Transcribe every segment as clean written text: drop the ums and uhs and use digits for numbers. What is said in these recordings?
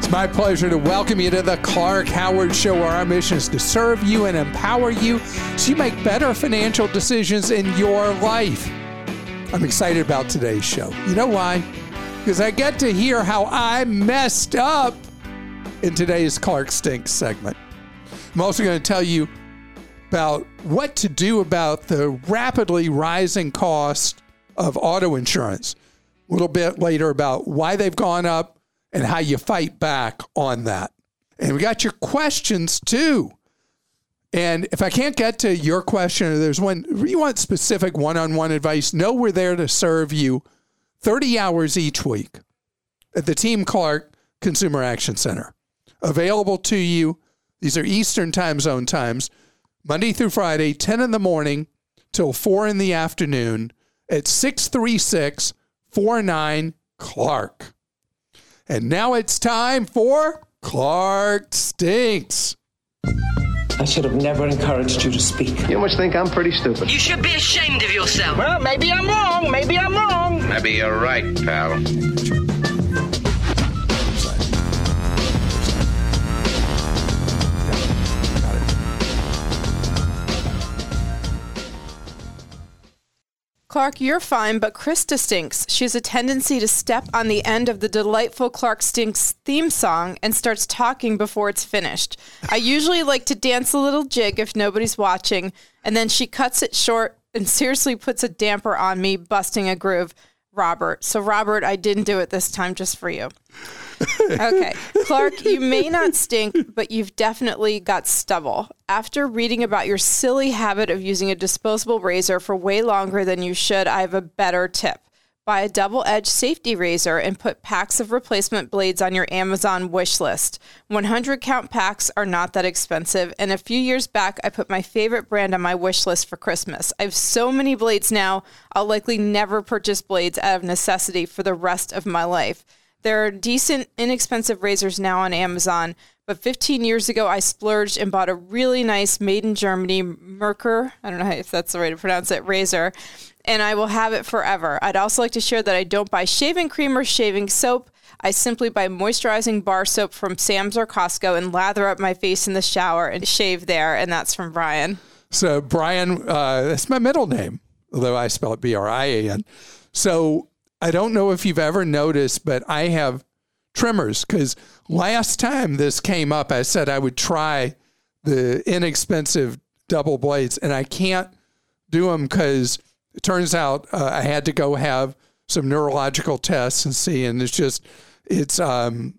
It's my pleasure to welcome you to the Clark Howard Show, where our mission is to serve you and empower you so you make better financial decisions in your life. I'm excited about today's show. You know why? Because I get to hear how I messed up in today's Clark Stinks segment. I'm also going to tell you about what to do about the rapidly rising cost of auto insurance. A little bit later about why they've gone up and how you fight back on that. And we got your questions too. And if I can't get to your question, or there's one, you want specific one-on-one advice, know we're there to serve you 30 hours each week at the Team Clark Consumer Action Center. Available to you. These are Eastern time zone times, Monday through Friday, 10 in the morning till 4 in the afternoon at 636-49-CLARK. And now it's time for Clark Stinks. I should have never encouraged you to speak. You must think I'm pretty stupid. You should be ashamed of yourself. Well, maybe I'm wrong. Maybe I'm wrong. Maybe you're right, pal. Clark, you're fine, but Krista stinks. She has a tendency to step on the end of the delightful Clark Stinks theme song and starts talking before it's finished. I usually like to dance a little jig if nobody's watching, and then she cuts it short and seriously puts a damper on me, busting a groove. Robert. So, Robert, I didn't do it this time just for you. Okay. Clark, you may not stink, but you've definitely got stubble. After reading about your silly habit of using a disposable razor for way longer than you should, I have a better tip. Buy a double-edged safety razor and put packs of replacement blades on your Amazon wish list. 100-count packs are not that expensive, and a few years back, I put my favorite brand on my wish list for Christmas. I have so many blades now, I'll likely never purchase blades out of necessity for the rest of my life. There are decent, inexpensive razors now on Amazon, but 15 years ago, I splurged and bought a really nice made in Germany Merkur, I don't know if that's the way to pronounce it, razor, and I will have it forever. I'd also like to share that I don't buy shaving cream or shaving soap. I simply buy moisturizing bar soap from Sam's or Costco and lather up my face in the shower and shave there, and that's from Brian. So, Brian, that's my middle name, although I spell it B-R-I-A-N. So, I don't know if you've ever noticed, but I have trimmers, because last time this came up, I said I would try the inexpensive double blades, and I can't do them because it turns out I had to go have some neurological tests and see, and it's I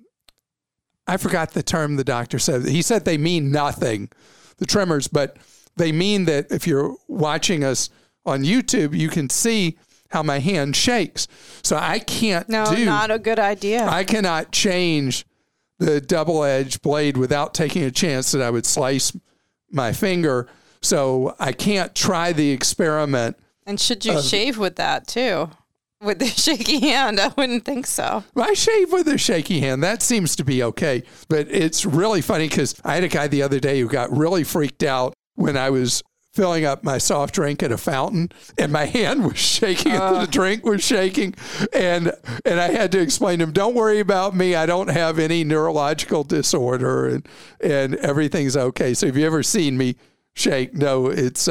forgot the term the doctor said. He said they mean nothing, the tremors, but they mean that if you're watching us on YouTube, you can see how my hand shakes. So I can't not a good idea. I cannot change the double-edged blade without taking a chance that I would slice my finger. So I can't try the experiment. And should you shave with that too? With the shaky hand? I wouldn't think so. I shave with a shaky hand. That seems to be okay. But it's really funny because I had a guy the other day who got really freaked out when I was filling up my soft drink at a fountain, and my hand was shaking, and the drink was shaking, and I had to explain to him, don't worry about me. I don't have any neurological disorder, and everything's okay. So if you ever seen me shake, no, it's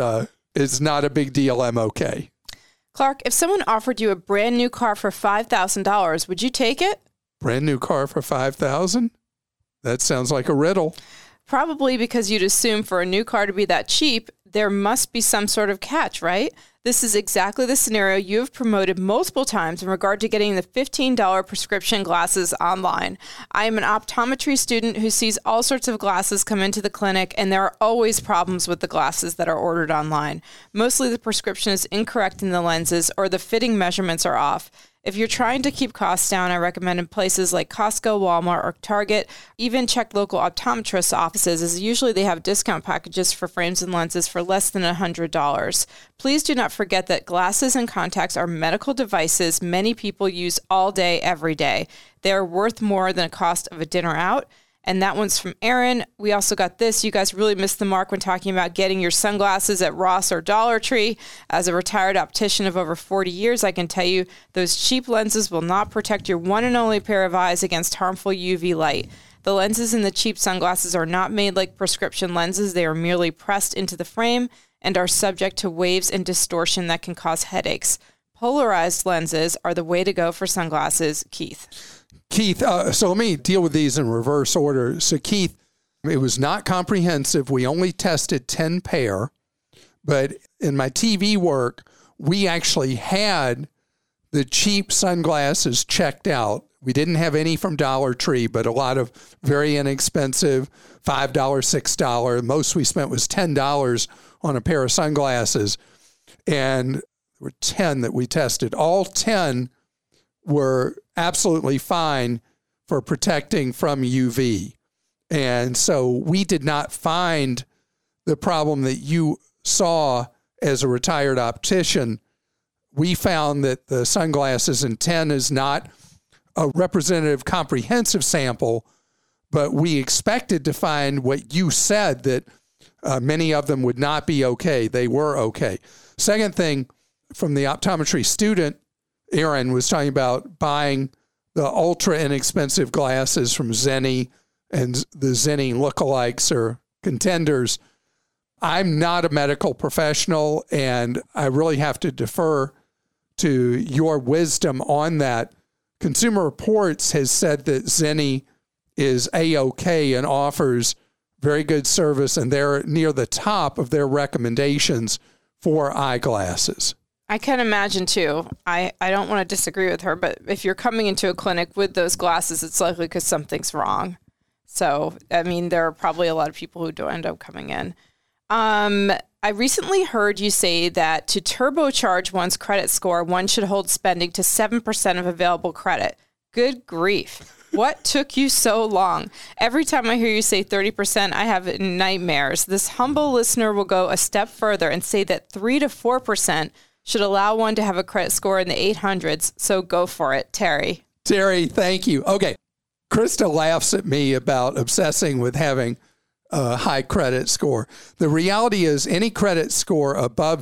not a big deal. I'm okay. Clark, if someone offered you a brand new car for $5,000, would you take it? Brand new car for $5,000? That sounds like a riddle. Probably because you'd assume for a new car to be that cheap, there must be some sort of catch, right? This is exactly the scenario you have promoted multiple times in regard to getting the $15 prescription glasses online. I am an optometry student who sees all sorts of glasses come into the clinic, and there are always problems with the glasses that are ordered online. Mostly the prescription is incorrect in the lenses or the fitting measurements are off. If you're trying to keep costs down, I recommend in places like Costco, Walmart, or Target. Even check local optometrist offices, as usually they have discount packages for frames and lenses for less than $100. Please do not forget that glasses and contacts are medical devices many people use all day, every day. They are worth more than the cost of a dinner out. And that one's from Aaron. We also got this. You guys really missed the mark when talking about getting your sunglasses at Ross or Dollar Tree. As a retired optician of over 40 years, I can tell you those cheap lenses will not protect your one and only pair of eyes against harmful UV light. The lenses in the cheap sunglasses are not made like prescription lenses. They are merely pressed into the frame and are subject to waves and distortion that can cause headaches. Polarized lenses are the way to go for sunglasses. Keith, so let me deal with these in reverse order. So Keith, it was not comprehensive. We only tested 10 pair, but in my TV work, we actually had the cheap sunglasses checked out. We didn't have any from Dollar Tree, but a lot of very inexpensive, $5, $6. Most we spent was $10 on a pair of sunglasses. And there were 10 that we tested. All 10 were absolutely fine for protecting from UV. And so we did not find the problem that you saw as a retired optician. We found that the sunglasses in 10 is not a representative comprehensive sample, but we expected to find what you said, that many of them would not be okay. They were okay. Second thing, from the optometry student, Aaron was talking about buying the ultra inexpensive glasses from Zenni and the Zenni lookalikes or contenders. I'm not a medical professional, and I really have to defer to your wisdom on that. Consumer Reports has said that Zenni is A-OK and offers very good service, and they're near the top of their recommendations for eyeglasses. I can imagine too. I don't want to disagree with her, but if you're coming into a clinic with those glasses, it's likely because something's wrong. So, I mean, there are probably a lot of people who don't end up coming in. I recently heard you say that to turbocharge one's credit score, one should hold spending to 7% of available credit. Good grief. What took you so long? Every time I hear you say 30%, I have nightmares. This humble listener will go a step further and say that 3 to 4% should allow one to have a credit score in the 800s. So go for it, Terry. Terry, thank you. Okay. Krista laughs at me about obsessing with having a high credit score. The reality is any credit score above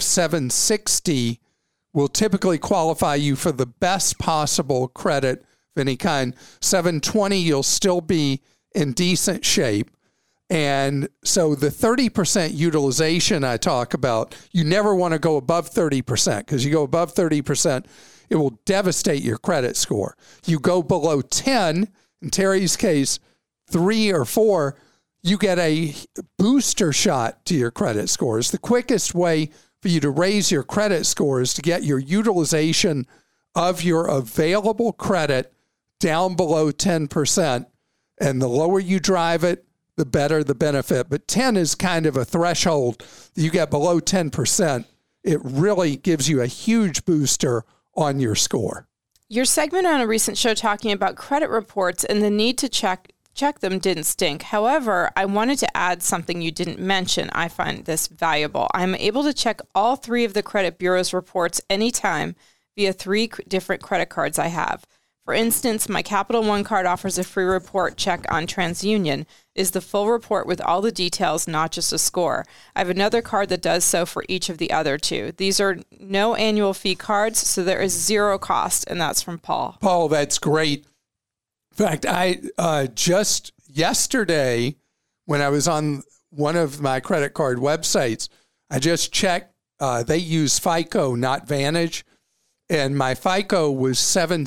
760 will typically qualify you for the best possible credit of any kind. 720, you'll still be in decent shape. And so the 30% utilization I talk about, you never want to go above 30%, because you go above 30%, it will devastate your credit score. You go below 10, in Terry's case, 3 or 4, you get a booster shot to your credit scores. The quickest way for you to raise your credit score is to get your utilization of your available credit down below 10%. And the lower you drive it, the better the benefit. But 10 is kind of a threshold. You get below 10%, it really gives you a huge booster on your score. Your segment on a recent show talking about credit reports and the need to check them didn't stink. However, I wanted to add something you didn't mention. I find this valuable. I'm able to check all 3 of the credit bureau's reports anytime via 3 different credit cards I have. For instance, my Capital One card offers a free report check on TransUnion. Is the full report with all the details, not just a score. I have another card that does so for each of the other 2. These are no annual fee cards, so there is 0 cost, and that's from Paul. Paul, that's great. In fact, I just yesterday, when I was on one of my credit card websites, I just checked. They use FICO, not Vantage, and my FICO was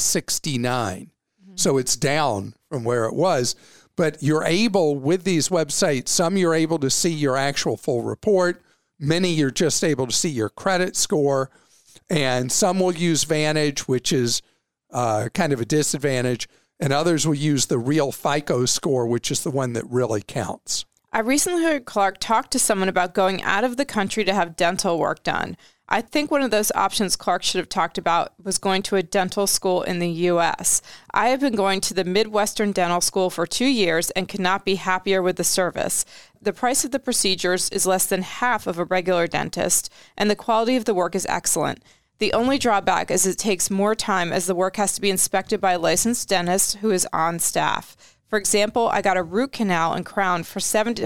769. Mm-hmm. So it's down from where it was. But you're able, with these websites, some you're able to see your actual full report. Many you're just able to see your credit score. And some will use Vantage, which is kind of a disadvantage. And others will use the real FICO score, which is the one that really counts. I recently heard Clark talk to someone about going out of the country to have dental work done. I think one of those options Clark should have talked about was going to a dental school in the U.S. I have been going to the Midwestern Dental School for 2 years and could not be happier with the service. The price of the procedures is less than half of a regular dentist, and the quality of the work is excellent. The only drawback is it takes more time as the work has to be inspected by a licensed dentist who is on staff. For example, I got a root canal and crown for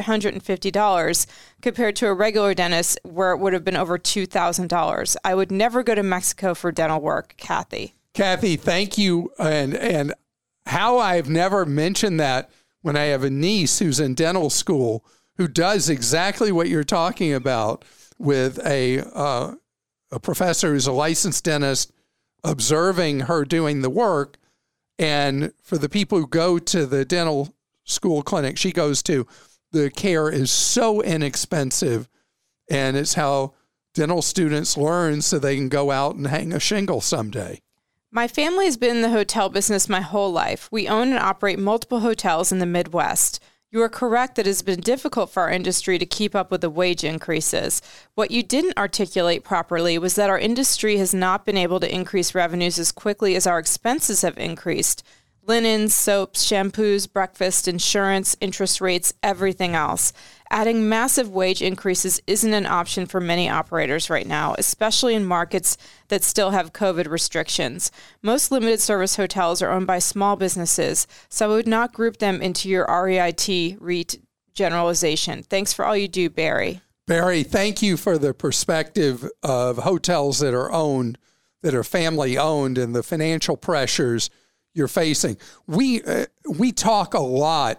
$750 compared to a regular dentist where it would have been over $2,000. I would never go to Mexico for dental work. Kathy, thank you. And how I've never mentioned that when I have a niece who's in dental school who does exactly what you're talking about with a professor who's a licensed dentist observing her doing the work. And for the people who go to the dental school clinic she goes to, the care is so inexpensive, and it's how dental students learn so they can go out and hang a shingle someday. My family has been in the hotel business my whole life. We own and operate multiple hotels in the Midwest. You are correct that it has been difficult for our industry to keep up with the wage increases. What you didn't articulate properly was that our industry has not been able to increase revenues as quickly as our expenses have increased. Linens, soaps, shampoos, breakfast, insurance, interest rates, everything else. Adding massive wage increases isn't an option for many operators right now, especially in markets that still have COVID restrictions. Most limited service hotels are owned by small businesses, so I would not group them into your REIT generalization. Thanks for all you do, Barry. Barry, thank you for the perspective of hotels that are owned, that are family owned, and the financial pressures you're facing. We talk a lot,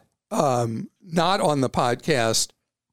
not on the podcast,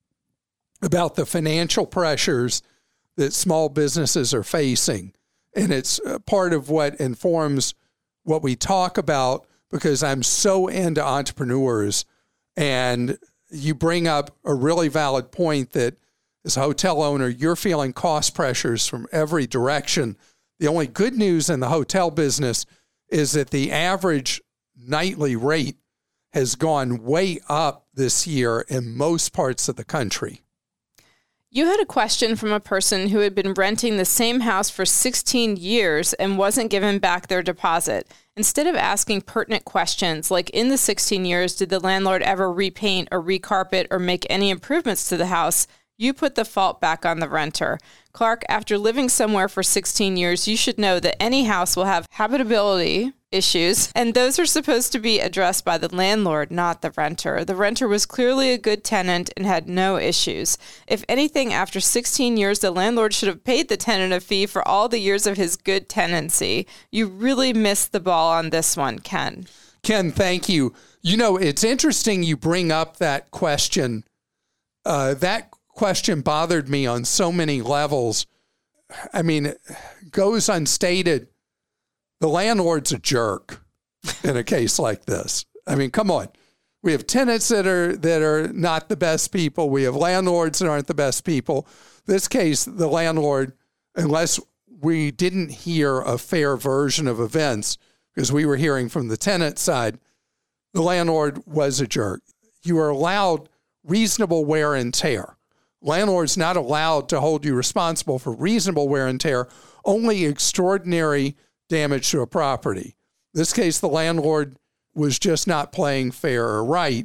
about the financial pressures that small businesses are facing. And it's part of what informs what we talk about, because I'm so into entrepreneurs. And you bring up a really valid point that as a hotel owner, you're feeling cost pressures from every direction. The only good news in the hotel business is that the average nightly rate has gone way up this year in most parts of the country. You had a question from a person who had been renting the same house for 16 years and wasn't given back their deposit. Instead of asking pertinent questions like, in the 16 years, did the landlord ever repaint or recarpet or make any improvements to the house, you put the fault back on the renter. Clark, after living somewhere for 16 years, you should know that any house will have habitability issues, and those are supposed to be addressed by the landlord, not the renter. The renter was clearly a good tenant and had no issues. If anything, after 16 years, the landlord should have paid the tenant a fee for all the years of his good tenancy. You really missed the ball on this one, Ken. Ken, thank you. You know, it's interesting you bring up that question. That question bothered me on so many levels. I mean, it goes unstated. The landlord's a jerk in a case like this. I mean, come on. We have tenants that are not the best people. We have landlords that aren't the best people. This case, the landlord, unless we didn't hear a fair version of events, because we were hearing from the tenant side, the landlord was a jerk. You are allowed reasonable wear and tear. Landlord's not allowed to hold you responsible for reasonable wear and tear, only extraordinary damage to a property. In this case, the landlord was just not playing fair or right,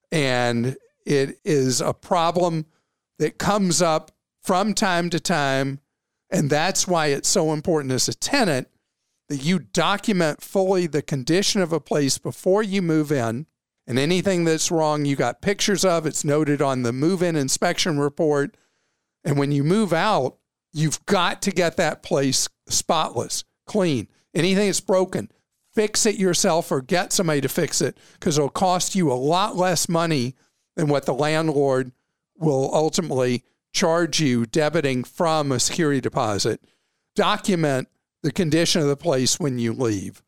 and it is a problem that comes up from time to time, and that's why it's so important as a tenant that you document fully the condition of a place before you move in, and anything that's wrong, you got pictures of, it's noted on the move-in inspection report, and when you move out, you've got to get that place spotless, clean. Anything that's broken, fix it yourself or get somebody to fix it, because it'll cost you a lot less money than what the landlord will ultimately charge you debiting from a security deposit. Document the condition of the place when you leave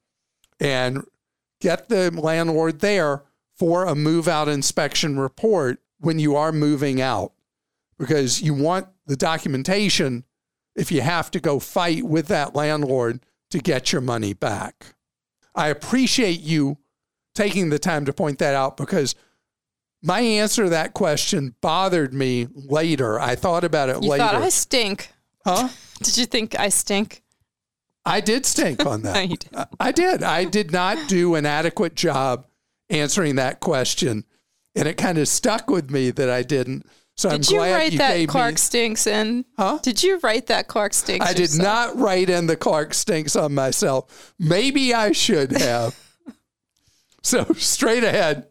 and get the landlord there for a move-out inspection report when you are moving out, because you want the documentation if you have to go fight with that landlord to get your money back. I appreciate you taking the time to point that out, because my answer to that question bothered me later. I thought about it later. You thought I stink. Huh? Did you think I stink? I did stink on that. No, you didn't. I did. I did not do an adequate job answering that question, and it kind of stuck with me that I didn't. So I'm glad you gave me. Did you write that Clark stinks in? Huh? Did you write that Clark stinks? I did not write in the Clark stinks on myself. Maybe I should have. So straight ahead,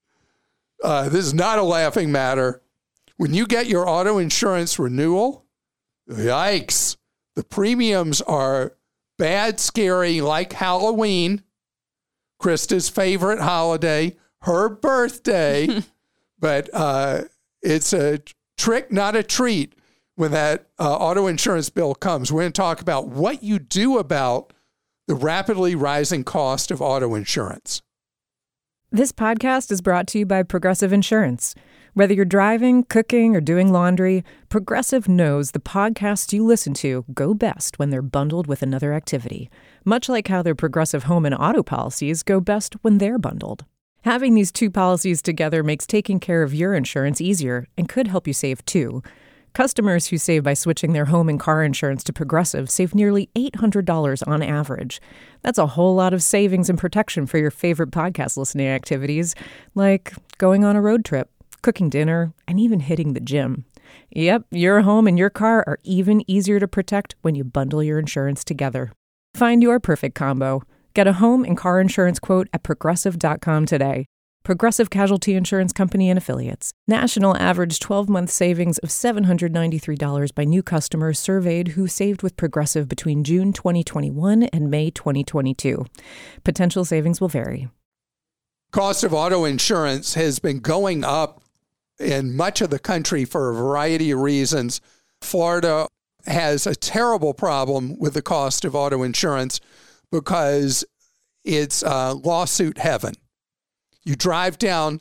this is not a laughing matter. When you get your auto insurance renewal, yikes, the premiums are bad, scary, like Halloween, Krista's favorite holiday, her birthday, but it's a trick, not a treat when that auto insurance bill comes. We're going to talk about what you do about the rapidly rising cost of auto insurance. This podcast is brought to you by Progressive Insurance. Whether you're driving, cooking, or doing laundry, Progressive knows the podcasts you listen to go best when they're bundled with another activity, much like how their Progressive home and auto policies go best when they're bundled. Having these two policies together makes taking care of your insurance easier and could help you save too. Customers who save by switching their home and car insurance to Progressive save nearly $800 on average. That's a whole lot of savings and protection for your favorite podcast listening activities, like going on a road trip, cooking dinner, and even hitting the gym. Yep, your home and your car are even easier to protect when you bundle your insurance together. Find your perfect combo. Get a home and car insurance quote at Progressive.com today. Progressive Casualty Insurance Company and Affiliates. National average 12-month savings of $793 by new customers surveyed who saved with Progressive between June 2021 and May 2022. Potential savings will vary. Cost of auto insurance has been going up in much of the country for a variety of reasons. Florida has a terrible problem with the cost of auto insurance because it's lawsuit heaven. You drive down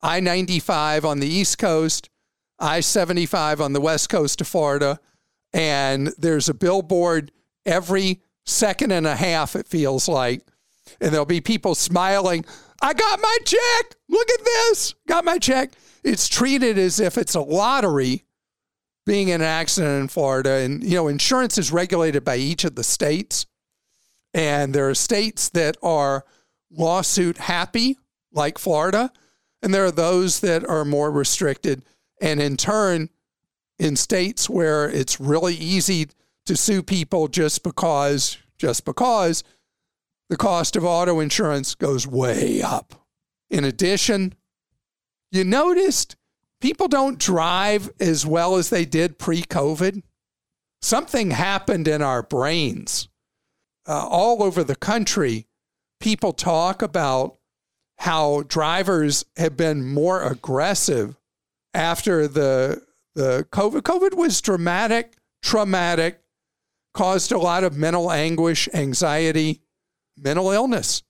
I-95 on the East Coast, I-75 on the West Coast of Florida, and there's a billboard every second and a half, it feels like, and there'll be people smiling, I got my check, look at this, got my check. It's treated as if it's a lottery being in an accident in Florida. And, you know, insurance is regulated by each of the states, and there are states that are lawsuit happy, like Florida, and there are those that are more restricted. And in turn, in states where it's really easy to sue people just because the cost of auto insurance goes way up. In addition, you noticed people don't drive as well as they did pre-COVID. Something happened in our brains. All over the country, people talk about how drivers have been more aggressive after the COVID. COVID was dramatic, traumatic, caused a lot of mental anguish, anxiety, mental illness,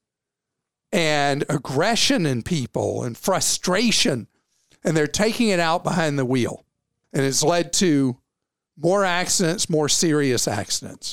and aggression in people and frustration. And they're taking it out behind the wheel. And it's led to more accidents, more serious accidents.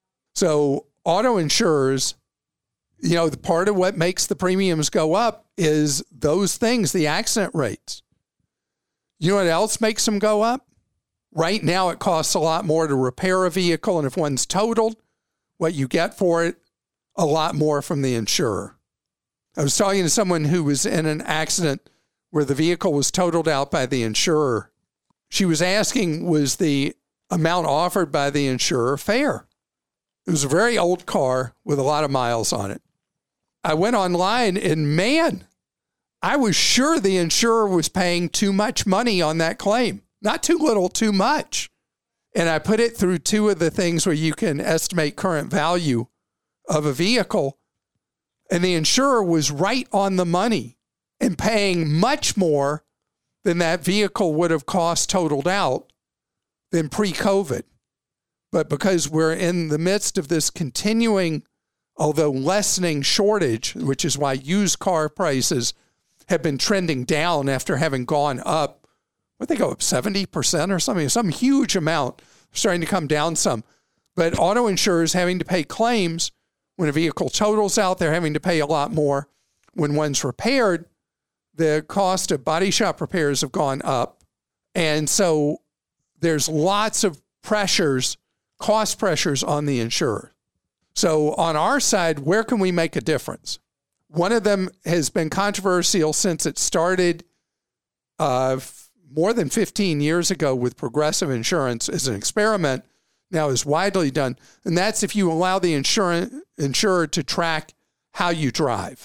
So auto insurers, you know, the part of what makes the premiums go up is those things, the accident rates. You know what else makes them go up? Right now, it costs a lot more to repair a vehicle, and if one's totaled, what you get for it, a lot more from the insurer. I was talking to someone who was in an accident where the vehicle was totaled out by the insurer. She was asking, was the amount offered by the insurer fair? It was a very old car with a lot of miles on it. I went online and, man, I was sure the insurer was paying too much money on that claim. Not too little, too much. And I put it through two of the things where you can estimate current value of a vehicle. And the insurer was right on the money and paying much more than that vehicle would have cost totaled out than pre-COVID. But because we're in the midst of this continuing, although lessening shortage, which is why used car prices have been trending down after having gone up, what they go up 70% or something, some huge amount, starting to come down some. But auto insurers having to pay claims when a vehicle totals out, they're having to pay a lot more. When one's repaired, the cost of body shop repairs have gone up. And so there's lots of pressures, cost pressures on the insurer. So on our side, where can we make a difference? One of them has been controversial since it started more than 15 years ago with Progressive Insurance as an experiment, now is widely done. And that's if you allow the insurer to track how you drive.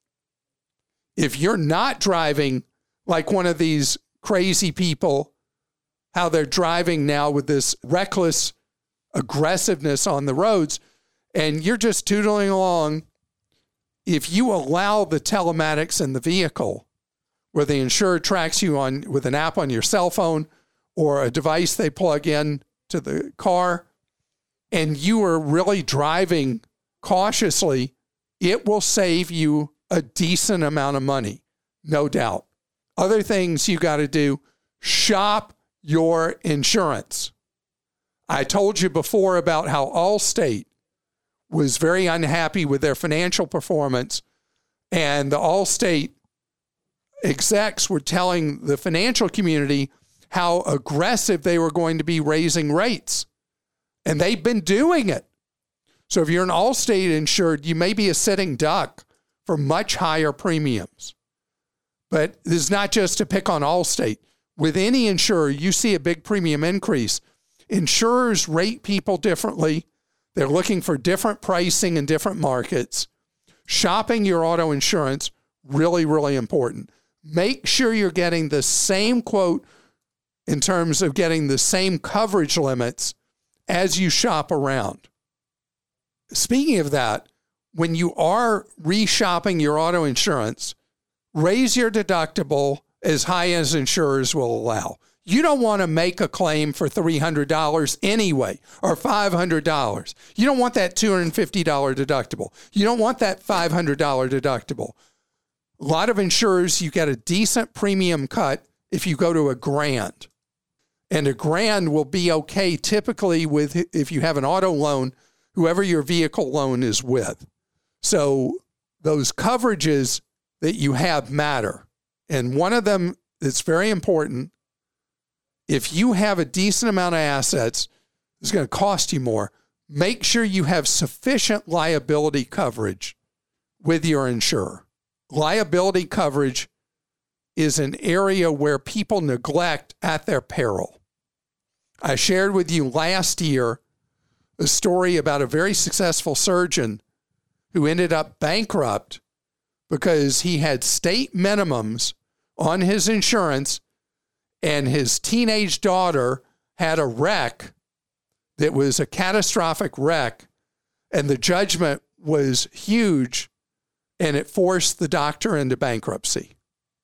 If you're not driving like one of these crazy people, how they're driving now with this reckless aggressiveness on the roads, and you're just tootling along if you allow the telematics in the vehicle, where the insurer tracks you on with an app on your cell phone or a device they plug in to the car, and you are really driving cautiously, it will save you a decent amount of money, no doubt. Other things you got to do, shop your insurance. I told you before about how Allstate was very unhappy with their financial performance, and the Allstate execs were telling the financial community how aggressive they were going to be raising rates. And they've been doing it. So if you're an Allstate insured, you may be a sitting duck for much higher premiums. But this is not just to pick on Allstate. With any insurer, you see a big premium increase. Insurers rate people differently. They're looking for different pricing in different markets. Shopping your auto insurance, really, really important. Make sure you're getting the same quote in terms of getting the same coverage limits as you shop around. Speaking of that, when you are reshopping your auto insurance, raise your deductible as high as insurers will allow. You don't want to make a claim for $300 anyway, or $500. You don't want that $250 deductible. You don't want that $500 deductible. A lot of insurers, you get a decent premium cut if you go to $1,000. And $1,000 will be okay typically with, if you have an auto loan, whoever your vehicle loan is with. So those coverages that you have matter. And one of them that's very important, if you have a decent amount of assets, it's going to cost you more. Make sure you have sufficient liability coverage with your insurer. Liability coverage is an area where people neglect at their peril. I shared with you last year a story about a very successful surgeon who ended up bankrupt because he had state minimums on his insurance, and his teenage daughter had a wreck that was a catastrophic wreck, and the judgment was huge, and it forced the doctor into bankruptcy.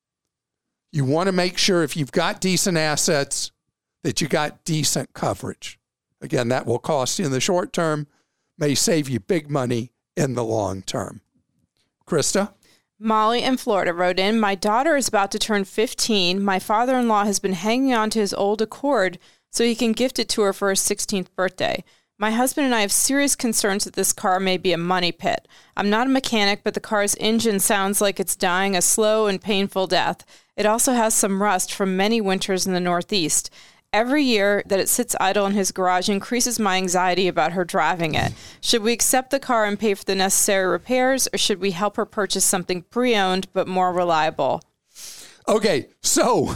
You want to make sure if you've got decent assets that you got decent coverage. Again, that will cost you in the short term, may save you big money in the long term. Krista? Molly in Florida wrote in, my daughter is about to turn 15. My father-in-law has been hanging on to his old Accord so he can gift it to her for her 16th birthday. My husband and I have serious concerns that this car may be a money pit. I'm not a mechanic, but the car's engine sounds like it's dying a slow and painful death. It also has some rust from many winters in the Northeast. Every year that it sits idle in his garage increases my anxiety about her driving it. Should we accept the car and pay for the necessary repairs, or should we help her purchase something pre-owned but more reliable? Okay, so,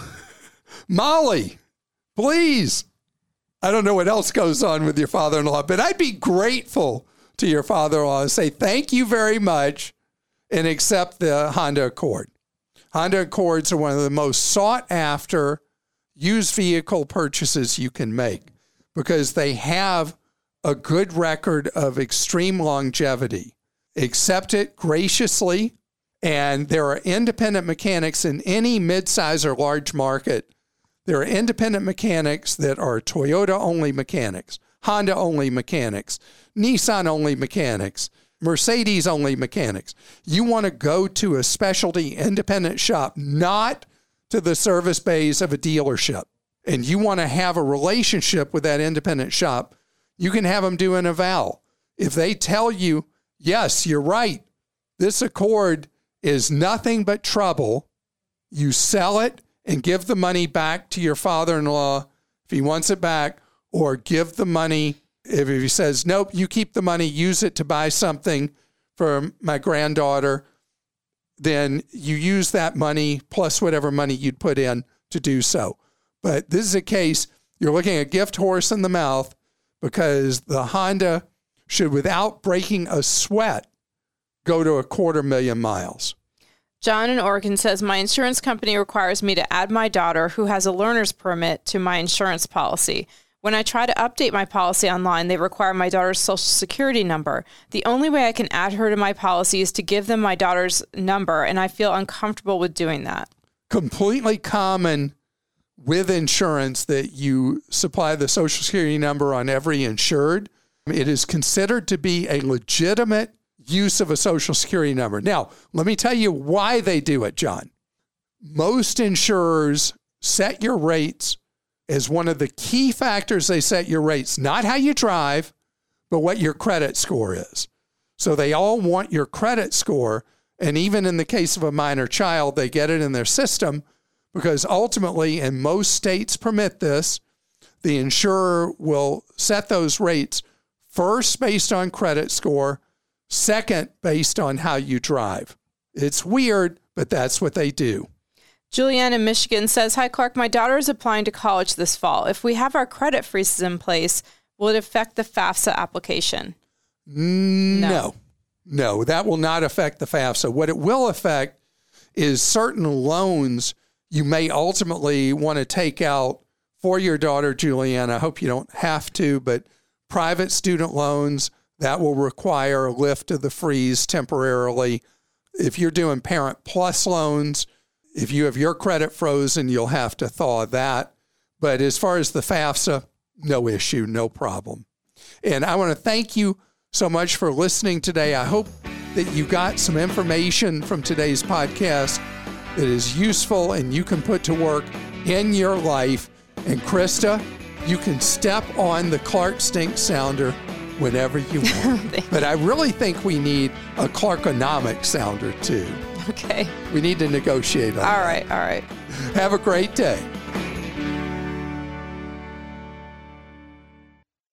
Molly, please. I don't know what else goes on with your father-in-law, but I'd be grateful to your father-in-law and say thank you very much and accept the Honda Accord. Honda Accords are one of the most sought-after used vehicle purchases you can make because they have a good record of extreme longevity. Accept it graciously, and there are independent mechanics in any midsize or large market. There are independent mechanics that are Toyota-only mechanics, Honda-only mechanics, Nissan-only mechanics, Mercedes-only mechanics. You want to go to a specialty independent shop, not to the service bays of a dealership, and you want to have a relationship with that independent shop, you can have them do an eval. If they tell you, yes, you're right, this Accord is nothing but trouble, you sell it and give the money back to your father-in-law if he wants it back, or give the money, if he says, nope, you keep the money, use it to buy something for my granddaughter, then you use that money plus whatever money you'd put in to do so. But this is a case, you're looking at a gift horse in the mouth because the Honda should, without breaking a sweat, go to 250,000 miles. John in Oregon says, my insurance company requires me to add my daughter, who has a learner's permit, to my insurance policy. When I try to update my policy online, they require my daughter's social security number. The only way I can add her to my policy is to give them my daughter's number, and I feel uncomfortable with doing that. Completely common with insurance that you supply the social security number on every insured. It is considered to be a legitimate use of a social security number. Now, let me tell you why they do it, John. Most insurers set your rates as one of the key factors. They set your rates, not how you drive, but what your credit score is. So they all want your credit score. And even in the case of a minor child, they get it in their system because ultimately, and most states permit this, the insurer will set those rates first based on credit score, second based on how you drive. It's weird, but that's what they do. Julianne in Michigan says, "Hi, Clark. My daughter is applying to college this fall. If we have our credit freezes in place, will it affect the FAFSA application?" No, that will not affect the FAFSA. What it will affect is certain loans you may ultimately want to take out for your daughter, Julianne. I hope you don't have to, but private student loans, that will require a lift of the freeze temporarily. If you're doing Parent Plus loans, if you have your credit frozen, you'll have to thaw that. But as far as the FAFSA, no issue, no problem. And I want to thank you so much for listening today. I hope that you got some information from today's podcast that is useful and you can put to work in your life. And Krista, you can step on the Clark Stink Sounder whenever you want. But I really think we need a Clarkonomic sounder too. Okay. We need to negotiate on that. All right. Have a great day.